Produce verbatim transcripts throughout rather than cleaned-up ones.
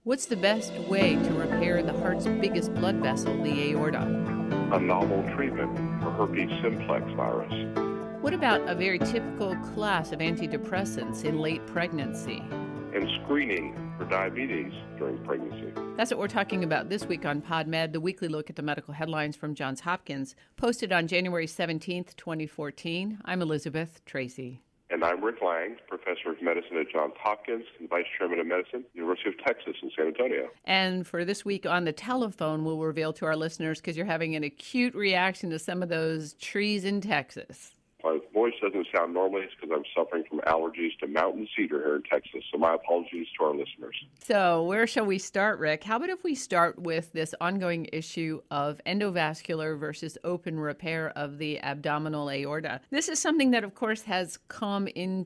What's the best way to repair the heart's biggest blood vessel, the aorta? A novel treatment for herpes simplex virus. What about a very typical class of antidepressants in late pregnancy? And screening for diabetes during pregnancy. That's what we're talking about this week on PodMed, the weekly look at the medical headlines from Johns Hopkins, posted on January seventeenth, twenty fourteen. I'm Elizabeth Tracy. And I'm Rick Lang, Professor of Medicine at Johns Hopkins and Vice Chairman of Medicine, University of Texas in San Antonio. And for this week on the telephone, we'll reveal to our listeners, because you're having an acute reaction to some of those trees in Texas. My voice doesn't sound normal. It's because I'm suffering from allergies to mountain cedar here in Texas. So my apologies to our listeners. So where shall we start, Rick? How about if we start with this ongoing issue of endovascular versus open repair of the abdominal aorta? This is something that, of course, has come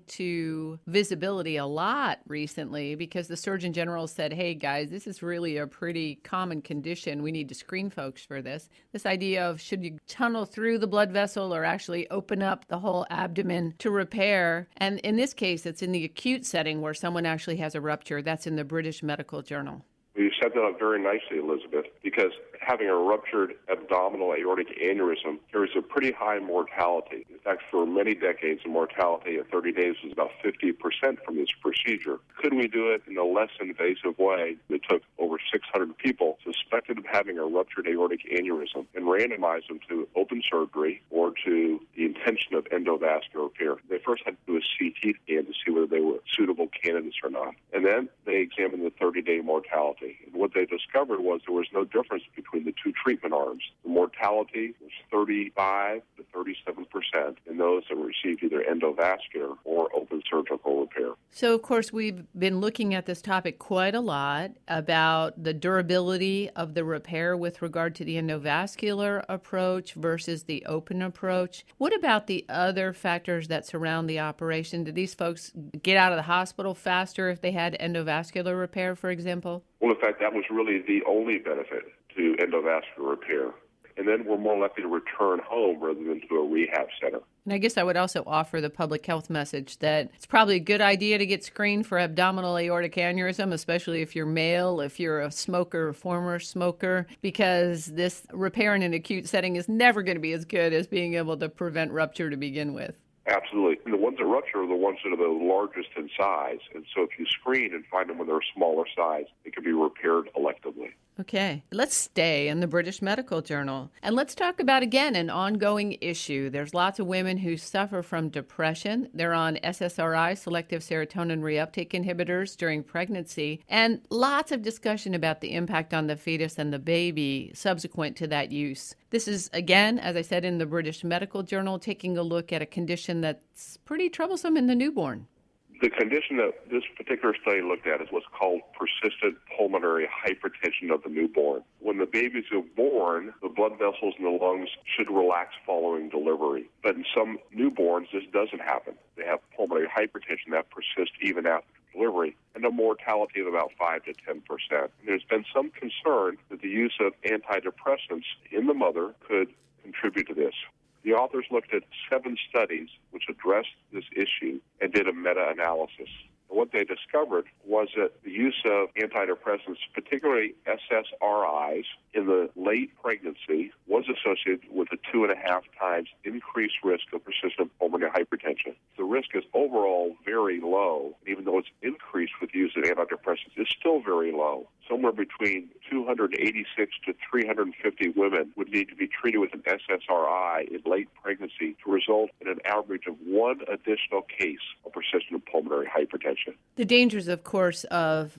into visibility a lot recently because the Surgeon General said, hey, guys, this is really a pretty common condition. We need to screen folks for this. This idea of should you tunnel through the blood vessel or actually open up the whole abdomen to repair. And in this case, it's in the acute setting where someone actually has a rupture. That's in the British Medical Journal. You set that up very nicely, Elizabeth, because having a ruptured abdominal aortic aneurysm carries a pretty high mortality. In fact, for many decades, the mortality at thirty days was about fifty percent from this procedure. Could we do it in a less invasive way that took over six hundred people suspected of having a ruptured aortic aneurysm and randomize them to open surgery or to the intention of endovascular repair? They first had to do a C T scan to see whether they were suitable candidates or not. And then they examined the thirty-day mortality. And what they discovered was there was no difference between the two treatment arms. The mortality was thirty-five to thirty-seven percent in those that received either endovascular or open surgical repair. So, of course, we've been looking at this topic quite a lot about the durability of the repair with regard to the endovascular approach versus the open approach. What about the other factors that surround the operation? Did these folks get out of the hospital faster if they had endovascular repair, for example? Well, in fact, that was really the only benefit to endovascular repair. And then we're more likely to return home rather than to a rehab center. And I guess I would also offer the public health message that it's probably a good idea to get screened for abdominal aortic aneurysm, especially if you're male, if you're a smoker, a former smoker, because this repair in an acute setting is never going to be as good as being able to prevent rupture to begin with. Absolutely. And the ones that rupture are the ones that are the largest in size. And so if you screen and find them when they're smaller size, it can be repaired electively. Okay, let's stay in the British Medical Journal. And let's talk about, again, an ongoing issue. There's lots of women who suffer from depression. They're on S S R I, selective serotonin reuptake inhibitors, during pregnancy. And lots of discussion about the impact on the fetus and the baby subsequent to that use. This is, again, as I said, in the British Medical Journal, taking a look at a condition that's pretty troublesome in the newborn. The condition that this particular study looked at is what's called persistent pulmonary hypertension of the newborn. When the babies are born, the blood vessels in the lungs should relax following delivery. But in some newborns, this doesn't happen. They have pulmonary hypertension that persists even after delivery, and a mortality of about five to ten percent. And there's been some concern that the use of antidepressants in the mother could contribute to this. The authors looked at seven studies which addressed this issue and did a meta-analysis. And what they discovered was that the use of antidepressants, particularly S S R Is, in the late pregnancy was associated with a two and a half times increased risk of persistent pulmonary hypertension. The risk is overall very low. Even though it's increased with the use of antidepressants, it's still very low. Somewhere between two hundred eighty-six to three hundred fifty women would need to be treated with an S S R I in late pregnancy to result in an average of one additional case of persistent pulmonary hypertension. The dangers, of course, of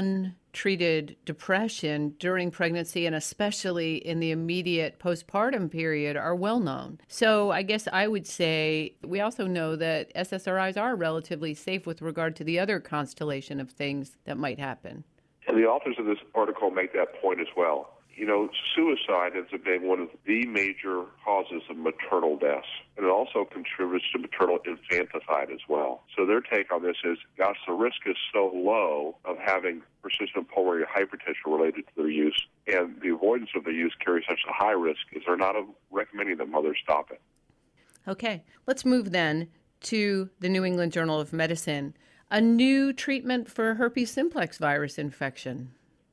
untreated depression during pregnancy and especially in the immediate postpartum period are well known. So I guess I would say we also know that S S R Is are relatively safe with regard to the other constellation of things that might happen. And the authors of this article make that point as well. You know, suicide ends up being one of the major causes of maternal deaths, and it also contributes to maternal infanticide as well. So their take on this is, gosh, the risk is so low of having persistent pulmonary hypertension related to their use, and the avoidance of their use carries such a high risk, is they're not recommending that mothers stop it. Okay, let's move then to the New England Journal of Medicine. A new treatment for herpes simplex virus infection.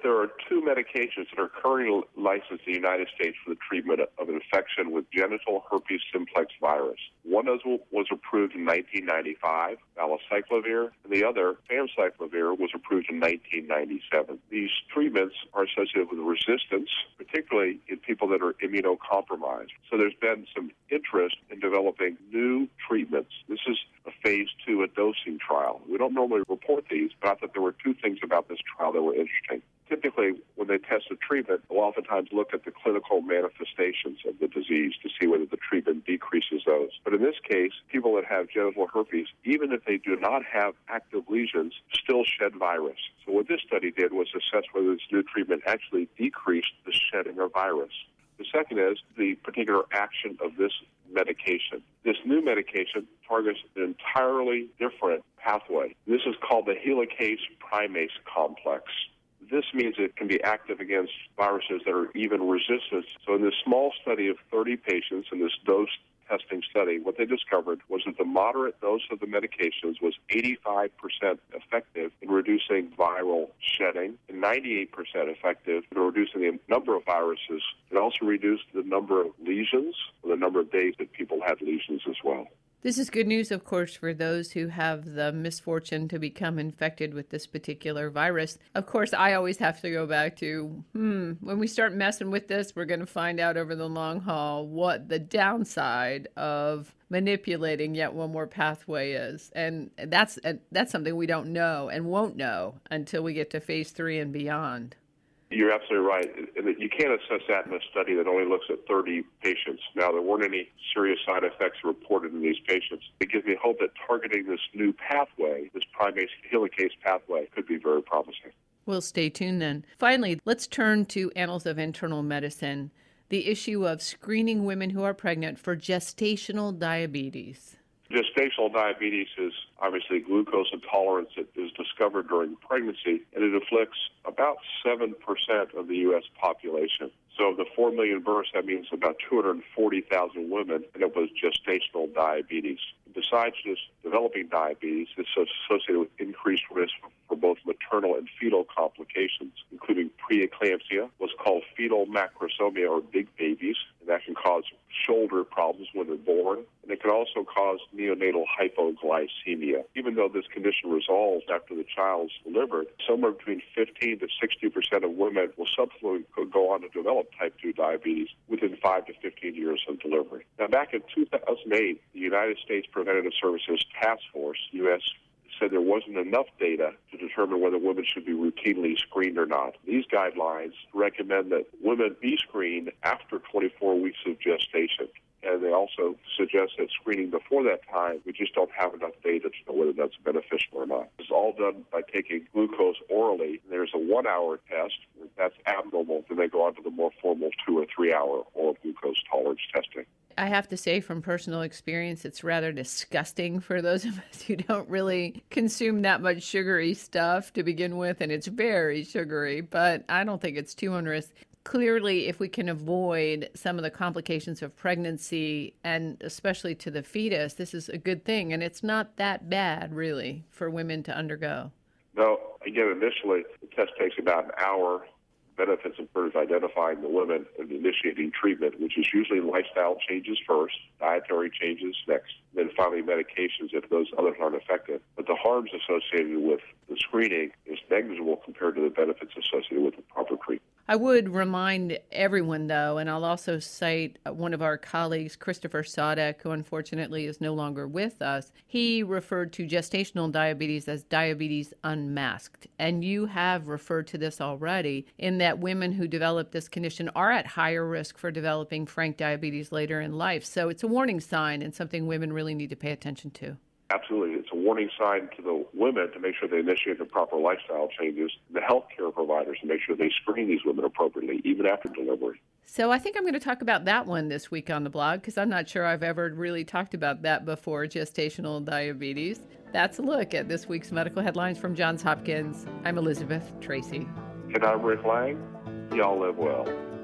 there are two medications that are currently licensed in the United States for the treatment of infection with genital herpes simplex virus. One of them was approved in nineteen ninety-five, valacyclovir, and the other, famciclovir, was approved in nineteen ninety-seven. These treatments are associated with resistance, particularly in people that are immunocompromised. So there's been some interest in developing new treatments. This is a phase two, a dosing trial. We don't normally report these, but I thought there were two things about this trial that were interesting. Typically, when they test a treatment, they'll oftentimes look at the clinical manifestations of the disease to see whether the treatment decreases those. But in this case, people that have genital herpes, even if they do not have active lesions, still shed virus. So what this study did was assess whether this new treatment actually decreased the shedding of virus. The second is the particular action of this medication. This new medication targets an entirely different pathway. This is called the helicase primase complex. This means it can be active against viruses that are even resistant. So in this small study of thirty patients in this dose testing study, what they discovered was that the moderate dose of the medications was eighty-five percent effective in reducing viral shedding and ninety-eight percent effective in reducing the number of viruses. It also reduced the number of lesions, or the number of days that people had lesions as well. This is good news, of course, for those who have the misfortune to become infected with this particular virus. Of course, I always have to go back to, hmm, when we start messing with this, we're going to find out over the long haul what the downside of manipulating yet one more pathway is. And that's that's something we don't know and won't know until we get to phase three and beyond. You're absolutely right. You can't assess that in a study that only looks at thirty patients. Now, there weren't any serious side effects reported in these patients. It gives me hope that targeting this new pathway, this primase helicase pathway, could be very promising. We'll stay tuned then. Finally, let's turn to Annals of Internal Medicine, the issue of screening women who are pregnant for gestational diabetes. Gestational diabetes is obviously glucose intolerance that is discovered during pregnancy, and it afflicts about seven percent of the U S population. So of the four million births, that means about two hundred forty thousand women, and it was gestational diabetes. Besides just developing diabetes, it's associated with increased risk for both maternal and fetal complications, including preeclampsia, what's called fetal macrosomia, or big babies, and that can cause shoulder problems when they're born, and it can also cause neonatal hypoglycemia. Even though this condition resolves after the child's delivered, somewhere between fifteen to sixty percent of women will subsequently go on to develop type two diabetes within five to fifteen years of delivery. Now, back in two thousand eight, the United States Preventative Services Task Force, U S, said there wasn't enough data to determine whether women should be routinely screened or not. These guidelines recommend that women be screened after twenty-four weeks of gestation. And they also suggest that screening before that time, we just don't have enough data to know whether that's beneficial or not. It's all done by taking glucose orally. There's a one-hour test. If that's abnormal, then they go on to the more formal two- or three-hour oral glucose tolerance testing. I have to say from personal experience, it's rather disgusting for those of us who don't really consume that much sugary stuff to begin with, and it's very sugary, but I don't think it's too onerous. Clearly, if we can avoid some of the complications of pregnancy, and especially to the fetus, this is a good thing, and it's not that bad, really, for women to undergo. No, again, initially, the test takes about an hour. Benefits include identifying the women and initiating treatment, which is usually lifestyle changes first, dietary changes next, then finally medications if those others aren't effective. But the harms associated with the screening is negligible compared to the benefits associated with the proper treatment. I would remind everyone, though, and I'll also cite one of our colleagues, Christopher Sadek, who unfortunately is no longer with us. He referred to gestational diabetes as diabetes unmasked. And you have referred to this already, in that women who develop this condition are at higher risk for developing frank diabetes later in life. So it's a warning sign and something women really need to pay attention to. Absolutely. It's a warning sign to the women to make sure they initiate the proper lifestyle changes, and the healthcare providers to make sure they screen these women appropriately, even after delivery. So I think I'm going to talk about that one this week on the blog, because I'm not sure I've ever really talked about that before, gestational diabetes. That's a look at this week's medical headlines from Johns Hopkins. I'm Elizabeth Tracy. And I'm Rick Lang. Y'all live well.